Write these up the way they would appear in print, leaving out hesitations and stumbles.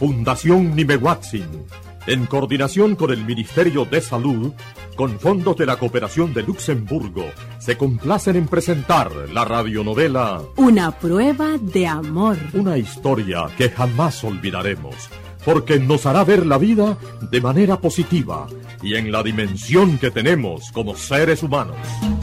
Fundación Nimehuatzin, en coordinación con el Ministerio de Salud, con fondos de la Cooperación de Luxemburgo, se complacen en presentar la radionovela Una prueba de amor. Una historia que jamás olvidaremos, porque nos hará ver la vida de manera positiva y en la dimensión que tenemos como seres humanos.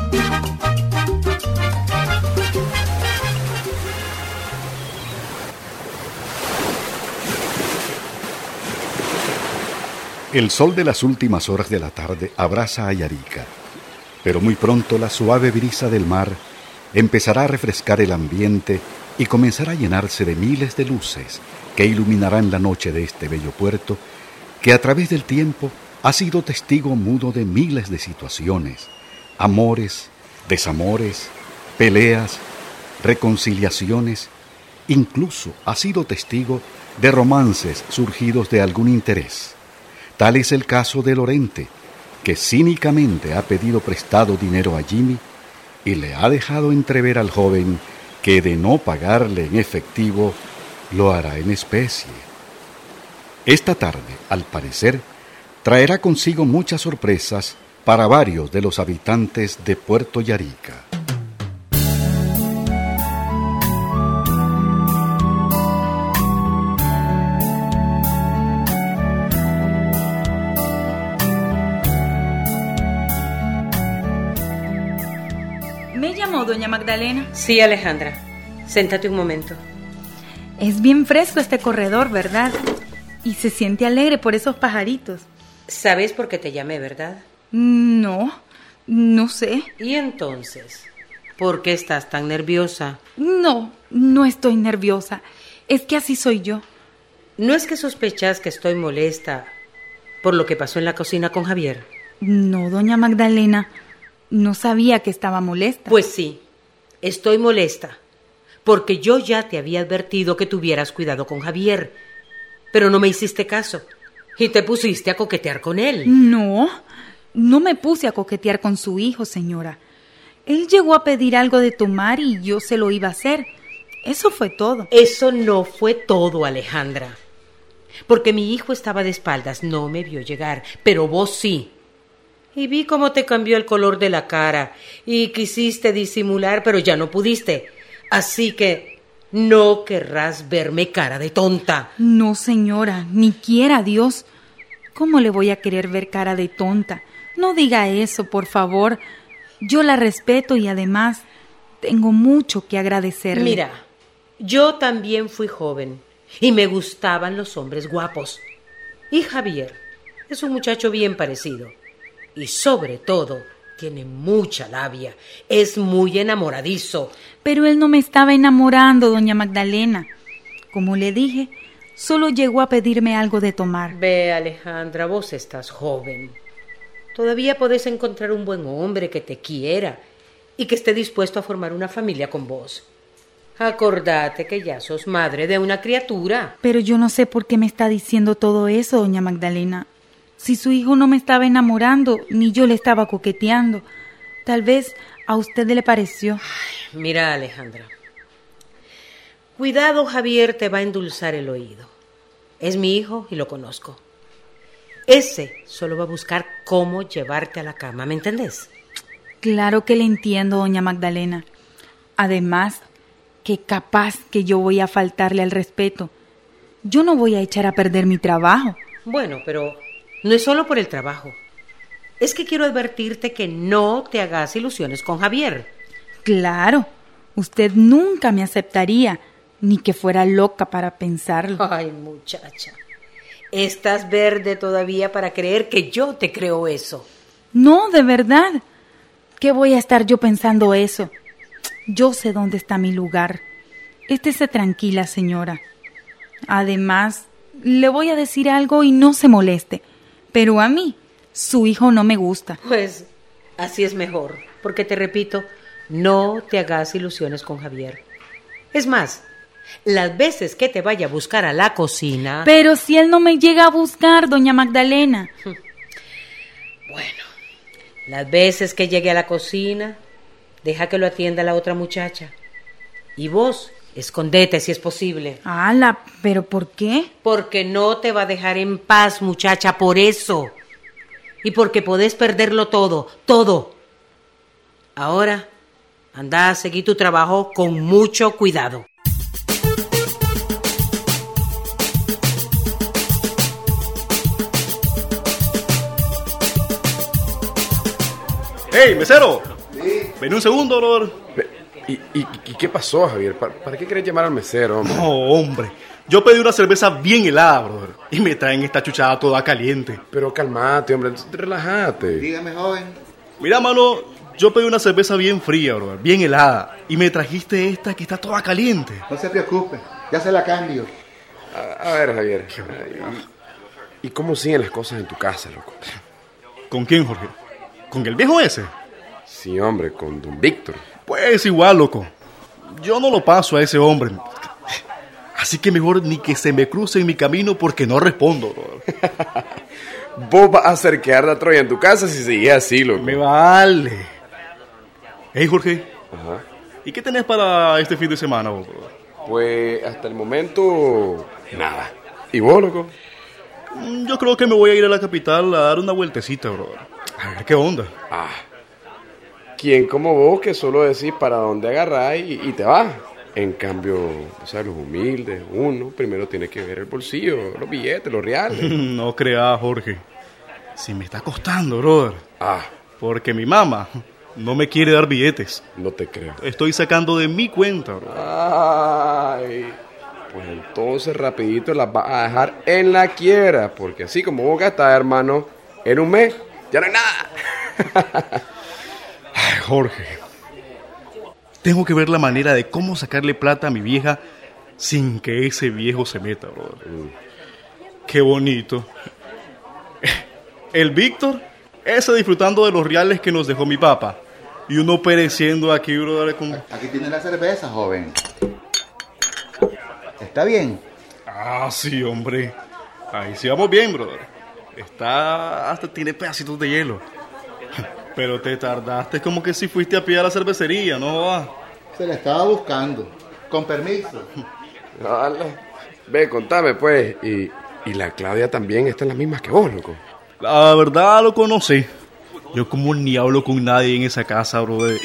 El sol de las últimas horas de la tarde abraza a Yarica, pero muy pronto la suave brisa del mar empezará a refrescar el ambiente y comenzará a llenarse de miles de luces que iluminarán la noche de este bello puerto que a través del tiempo ha sido testigo mudo de miles de situaciones, amores, desamores, peleas, reconciliaciones, incluso ha sido testigo de romances surgidos de algún interés. Tal es el caso de Lorente, que cínicamente ha pedido prestado dinero a Jimmy y le ha dejado entrever al joven que de no pagarle en efectivo, lo hará en especie. Esta tarde, al parecer, traerá consigo muchas sorpresas para varios de los habitantes de Puerto Yarica. ¿Me llamó doña Magdalena? Sí, Alejandra. Siéntate un momento. Es bien fresco este corredor, ¿verdad? Y se siente alegre por esos pajaritos. ¿Sabes por qué te llamé, verdad? No sé. ¿Y entonces? ¿Por qué estás tan nerviosa? No estoy nerviosa. Es que así soy yo. ¿No es que sospechas que estoy molesta por lo que pasó en la cocina con Javier? No, doña Magdalena. No sabía que estaba molesta. Pues sí, estoy molesta, porque yo ya te había advertido que tuvieras cuidado con Javier, pero no me hiciste caso y te pusiste a coquetear con él. No me puse a coquetear con su hijo, señora. Él llegó a pedir algo de tomar y yo se lo iba a hacer. Eso fue todo. Eso no fue todo, Alejandra, porque mi hijo estaba de espaldas, no me vio llegar, pero vos sí. Y vi cómo te cambió el color de la cara y quisiste disimular, pero ya no pudiste. Así que no querrás verme cara de tonta. No, señora, ni quiera Dios. ¿Cómo le voy a querer ver cara de tonta? No diga eso, por favor. Yo la respeto y además tengo mucho que agradecerle. Mira, yo también fui joven y me gustaban los hombres guapos. Y Javier es un muchacho bien parecido. Y sobre todo, tiene mucha labia. Es muy enamoradizo. Pero él no me estaba enamorando, doña Magdalena. Como le dije, solo llegó a pedirme algo de tomar. Ve, Alejandra, vos estás joven. Todavía podés encontrar un buen hombre que te quiera y que esté dispuesto a formar una familia con vos. Acordate que ya sos madre de una criatura. Pero yo no sé por qué me está diciendo todo eso, doña Magdalena. Si su hijo no me estaba enamorando, ni yo le estaba coqueteando. Tal vez a usted le pareció. Ay, mira, Alejandra. Cuidado, Javier te va a endulzar el oído. Es mi hijo y lo conozco. Ese solo va a buscar cómo llevarte a la cama, ¿me entendés? Claro que le entiendo, doña Magdalena. Además, que capaz que yo voy a faltarle al respeto. Yo no voy a echar a perder mi trabajo. Bueno, pero no es solo por el trabajo. Es que quiero advertirte que no te hagas ilusiones con Javier. Claro, usted nunca me aceptaría, ni que fuera loca para pensarlo. Ay, muchacha, estás verde todavía para creer que yo te creo eso. No, de verdad. ¿Qué voy a estar yo pensando eso? Yo sé dónde está mi lugar. Estése tranquila, señora. Además, le voy a decir algo y no se moleste. Pero a mí, su hijo no me gusta. Pues así es mejor, porque te repito, no te hagas ilusiones con Javier. Es más, las veces que te vaya a buscar a la cocina... Pero si él no me llega a buscar, doña Magdalena. Bueno, las veces que llegue a la cocina, deja que lo atienda la otra muchacha. Y vos, Escondete si es posible. ¡Hala! ¿Pero por qué? Porque no te va a dejar en paz, muchacha, por eso. Y porque podés perderlo todo, todo. Ahora, anda a seguir tu trabajo con mucho cuidado. ¡Hey, mesero! Sí. Ven un segundo, brother. ¿Y qué pasó, Javier? ¿Para qué querés llamar al mesero, hombre? No, hombre. Yo pedí una cerveza bien helada, brother. Y me traen esta chuchada toda caliente. Pero calmate, hombre. Relájate. Dígame, joven. Mira, mano, yo pedí una cerveza bien fría, brother. Bien helada. Y me trajiste esta que está toda caliente. No se preocupe. Ya se la cambio. A ver, Javier. ¿Y cómo siguen las cosas en tu casa, loco? ¿Con quién, Jorge? ¿Con el viejo ese? Sí, hombre, con don Víctor. Pues igual, loco. Yo no lo paso a ese hombre. Así que mejor ni que se me cruce en mi camino porque no respondo, brother. Vos vas a hacer quedar la Troya en tu casa si seguís así, loco. Me vale. Hey, Jorge. Ajá. ¿Y qué tenés para este fin de semana, vos, brother? Pues hasta el momento, nada. ¿Y vos, loco? Yo creo que me voy a ir a la capital a dar una vueltecita, brother. A ver qué onda. ¿Quién como vos que solo decís para dónde agarrar y te vas? En cambio, o sea, los humildes, uno primero tiene que ver el bolsillo, los billetes, los reales. No creas, Jorge. Si me está costando, brother. Porque mi mamá no me quiere dar billetes. No te creo. Estoy sacando de mi cuenta, brother. Ay, pues entonces rapidito las vas a dejar en la quiebra, porque así como vos gastás, hermano, en un mes ya no hay nada. Ay, Jorge, tengo que ver la manera de cómo sacarle plata a mi vieja sin que ese viejo se meta, brother. Qué bonito. El Víctor, ese disfrutando de los reales que nos dejó mi papá. Y uno pereciendo aquí, brother. Aquí tiene la cerveza, joven. ¿Está bien? Sí, hombre. Ahí sí vamos bien, brother. Hasta tiene pedacitos de hielo. Pero te tardaste como que si fuiste a pie a la cervecería, ¿no? Se la estaba buscando. Con permiso. Dale. Ve, contame, pues. Y la Claudia también está en las mismas que vos, loco. La verdad, loco, no sé. Yo como ni hablo con nadie en esa casa, brother.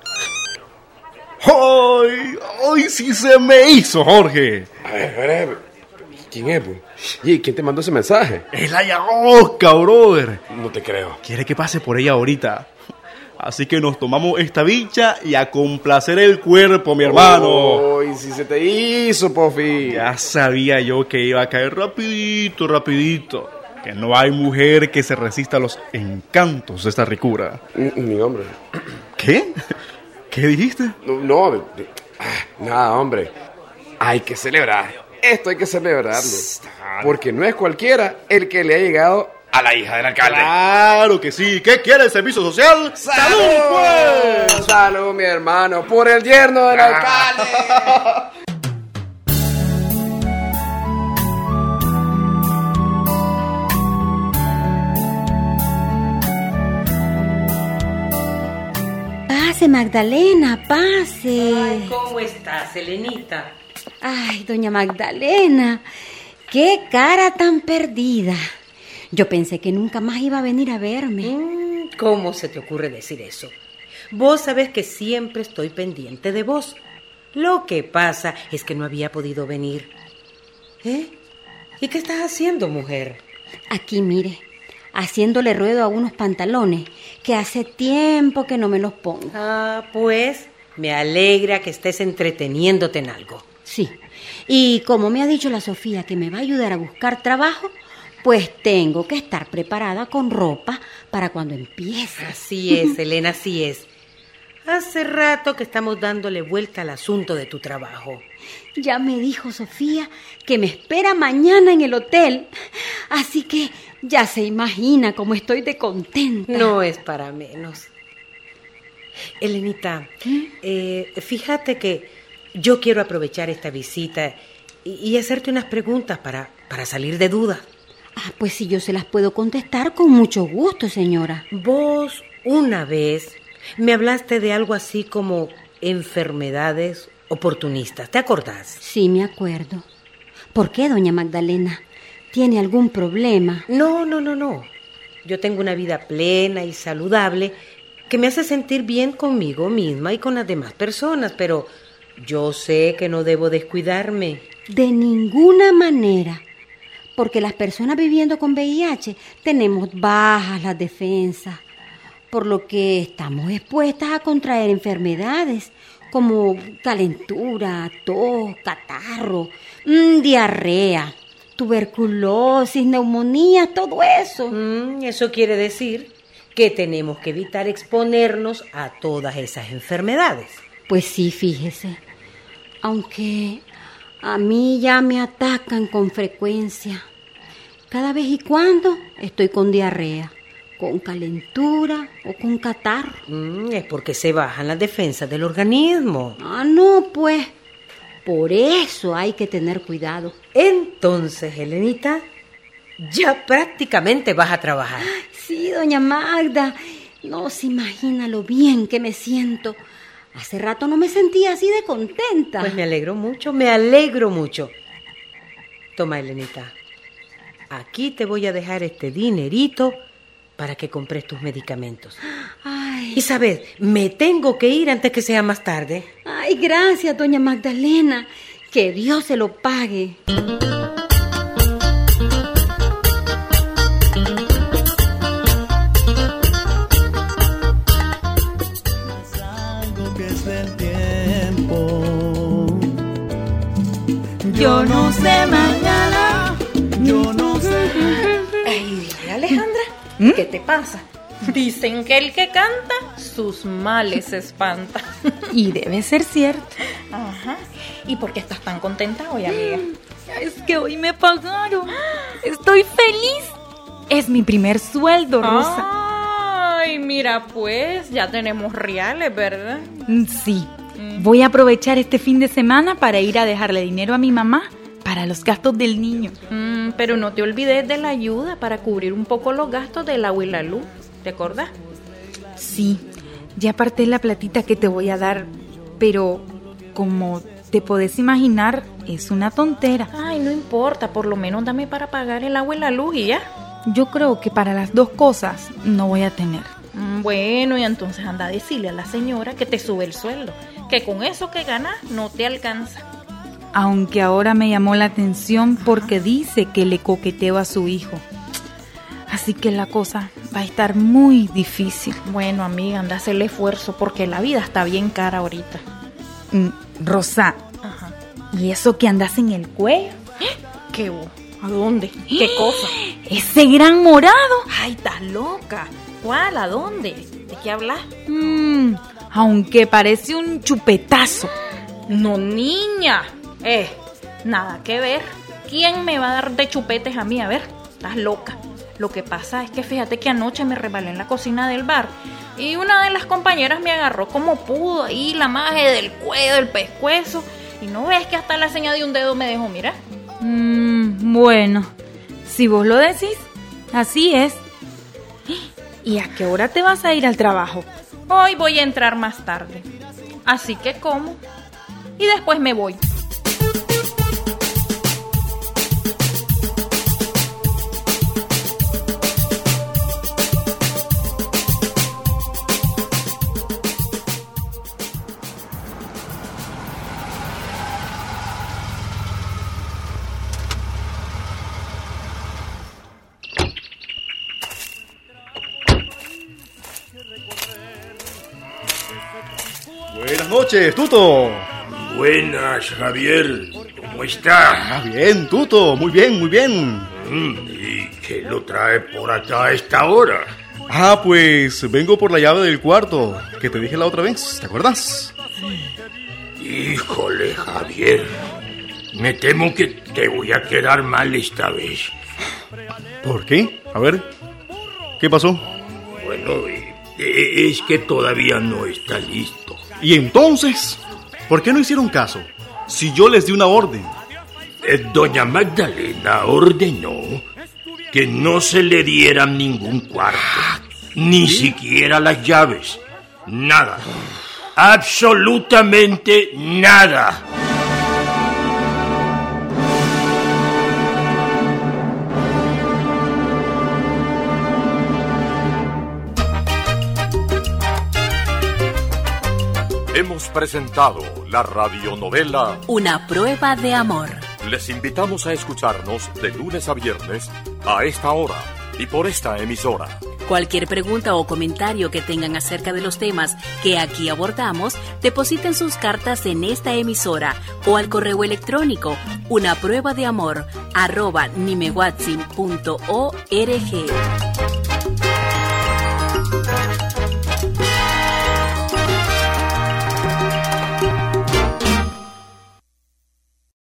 ¡Ay, sí se me hizo, Jorge! A ver. ¿Quién es, pues? ¿Y quién te mandó ese mensaje? Es la Yagoska, brother. No te creo. Quiere que pase por ella ahorita. Así que nos tomamos esta bicha y a complacer el cuerpo, mi hermano. ¡Ay, sí se te hizo, Pofi! Ya sabía yo que iba a caer rapidito. Que no hay mujer que se resista a los encantos de esta ricura. Ni hombre. ¿Qué? ¿Qué dijiste? Nada, hombre. Hay que celebrar. Esto hay que celebrarlo. Porque no es cualquiera el que le ha llegado a la hija del alcalde. ¡Claro que sí! ¿Qué quiere el servicio social? ¡Salud, pues! ¡Salud, mi hermano! ¡Por el yerno del alcalde! Pase, Magdalena, pase. Ay, ¿cómo estás, Elenita? Ay, doña Magdalena, qué cara tan perdida. Yo pensé que nunca más iba a venir a verme. ¿Cómo se te ocurre decir eso? Vos sabés que siempre estoy pendiente de vos. Lo que pasa es que no había podido venir. ¿Y qué estás haciendo, mujer? Aquí, mire, haciéndole ruedo a unos pantalones que hace tiempo que no me los pongo. Pues me alegra que estés entreteniéndote en algo. Sí, y como me ha dicho la Sofía que me va a ayudar a buscar trabajo, pues tengo que estar preparada con ropa para cuando empiece. Así es, Elena, así es. Hace rato que estamos dándole vuelta al asunto de tu trabajo. Ya me dijo Sofía que me espera mañana en el hotel, así que ya se imagina cómo estoy de contenta. No es para menos. Elenita, fíjate que yo quiero aprovechar esta visita y hacerte unas preguntas para salir de duda. Pues si yo se las puedo contestar con mucho gusto, señora. Vos una vez me hablaste de algo así como enfermedades oportunistas, ¿te acordás? Sí, me acuerdo. ¿Por qué, doña Magdalena? ¿Tiene algún problema? No. Yo tengo una vida plena y saludable que me hace sentir bien conmigo misma y con las demás personas, pero yo sé que no debo descuidarme. De ninguna manera, porque las personas viviendo con VIH tenemos bajas las defensas, por lo que estamos expuestas a contraer enfermedades como calentura, tos, catarro, diarrea, tuberculosis, neumonía, todo eso. Eso quiere decir que tenemos que evitar exponernos a todas esas enfermedades. Pues sí, fíjese, aunque a mí ya me atacan con frecuencia. Cada vez y cuando estoy con diarrea, con calentura o con catarro. Es porque se bajan las defensas del organismo. No, pues, por eso hay que tener cuidado. Entonces, Helenita, ya prácticamente vas a trabajar. Sí, doña Magda, no se imagina lo bien que me siento. Hace rato no me sentía así de contenta. Pues me alegro mucho. Toma, Helenita, aquí te voy a dejar este dinerito para que compres tus medicamentos. Ay. Y sabes, me tengo que ir antes que sea más tarde. Ay, gracias, doña Magdalena. Que Dios se lo pague. Yo no sé mañana. Yo no sé. Ay, Alejandra, ¿qué te pasa? Dicen que el que canta, sus males espanta. Y debe ser cierto. Ajá. ¿Y por qué estás tan contenta hoy, amiga? Es que hoy me pagaron. Estoy feliz. Es mi primer sueldo, Rosa. Ay, mira, pues, ya tenemos reales, ¿verdad? Sí. Voy a aprovechar este fin de semana para ir a dejarle dinero a mi mamá para los gastos del niño. Pero no te olvides de la ayuda para cubrir un poco los gastos del agua y la luz. ¿Te acordás? Sí, ya aparté la platita que te voy a dar, pero como te podés imaginar, es una tontera. Ay, no importa, por lo menos dame para pagar el agua y la luz y ya. Yo creo que para las dos cosas no voy a tener. Bueno, y entonces anda a decirle a la señora que te sube el sueldo, que con eso que ganas no te alcanza. Aunque ahora me llamó la atención porque dice que le coqueteo a su hijo. Así que la cosa va a estar muy difícil. Bueno, amiga, anda a hacer el esfuerzo porque la vida está bien cara ahorita. Rosa, Ajá. ¿Y eso que andas en el cuello? ¿Qué vos? ¿A dónde? ¿Qué cosa? ¡Ese gran morado! Ay, estás loca. ¿Cuál? ¿A dónde? ¿De qué hablas? Aunque parece un chupetazo. No, niña. Nada que ver. ¿Quién me va a dar de chupetes a mí? A ver, estás loca. Lo que pasa es que fíjate que anoche me resbalé en la cocina del bar y una de las compañeras me agarró como pudo ahí la maje del cuello, del pescuezo, y no ves que hasta la señal de un dedo me dejó mirar. Bueno, si vos lo decís, así es. ¿Y a qué hora te vas a ir al trabajo? Hoy voy a entrar más tarde, así que como y después me voy. Buenas noches, Tuto. Buenas, Javier. ¿Cómo está? Bien, Tuto. Muy bien, muy bien. ¿Y qué lo trae por acá a esta hora? Pues vengo por la llave del cuarto que te dije la otra vez, ¿te acuerdas? Híjole, Javier. Me temo que te voy a quedar mal esta vez. ¿Por qué? A ver, ¿qué pasó? Bueno, es que todavía no está listo. ¿Y entonces? ¿Por qué no hicieron caso? Si yo les di una orden. Doña Magdalena ordenó que no se le diera ningún cuarto, ni siquiera las llaves, nada. Absolutamente nada. Hemos presentado la radionovela Una prueba de amor. Les invitamos a escucharnos de lunes a viernes a esta hora y por esta emisora. Cualquier pregunta o comentario que tengan acerca de los temas que aquí abordamos, depositen sus cartas en esta emisora o al correo electrónico unapruebadeamor@nimewatsin.org.